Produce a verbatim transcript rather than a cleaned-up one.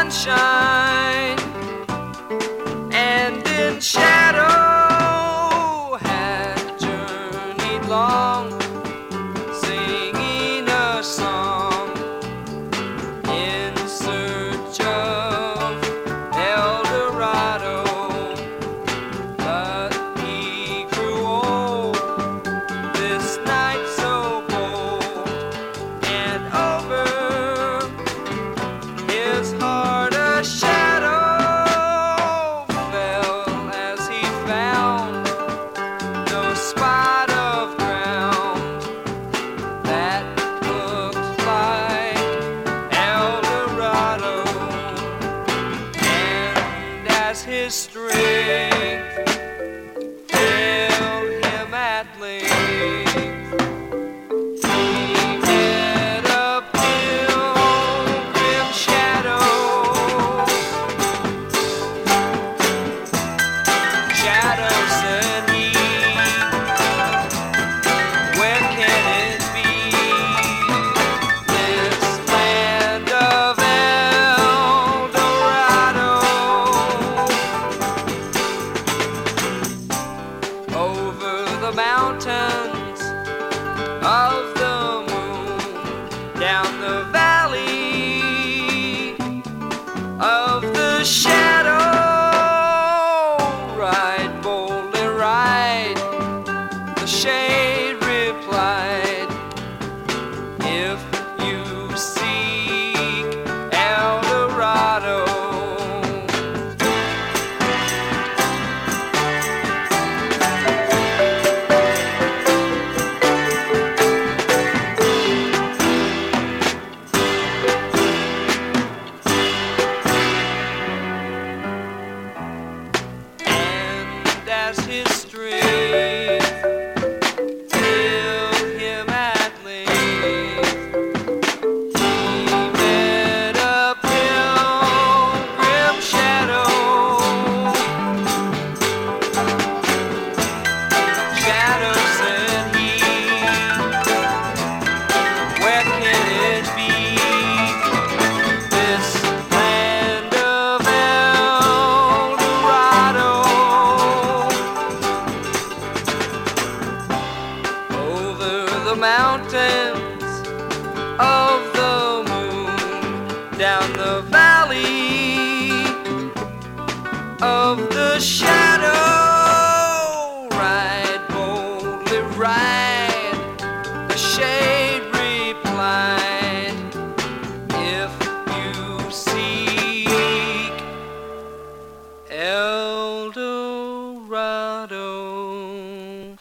sunshine, and in shadow had journeyed long, singing a song in search of El Dorado. But he grew old this night so bold, and over his heart a shadow fell as he found no spot of ground that looked like El Dorado. And as his strength failed him at length, he met a pilgrim shadow. Shadow, said he, where can it be? This land of El Dorado. Over the mountains of the moon, down the valley of the shadow, ride boldly, ride, the shade replied. If you seek El Dorado, and as his strength filled him at length, he met a pilgrim shadow. Shadow, said he, where can it be? This land of El Dorado. Over the mountains of the moon, down the valley of the shadow, ride boldly, ride, the shade replied. If you see